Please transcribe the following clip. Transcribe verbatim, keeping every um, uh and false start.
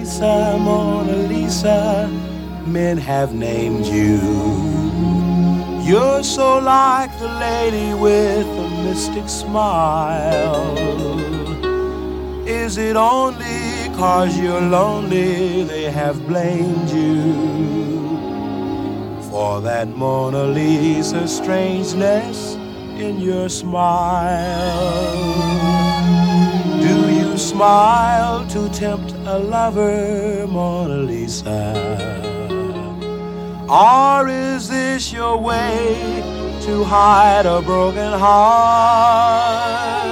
Lisa, Mona Lisa, men have named you. You're so like the lady with the mystic smile. Is it only 'cause you're lonely they have blamed you for that Mona Lisa strangeness in your smile? Do you smile to tempt a lover, Mona Lisa? Or is this your way to hide a broken heart?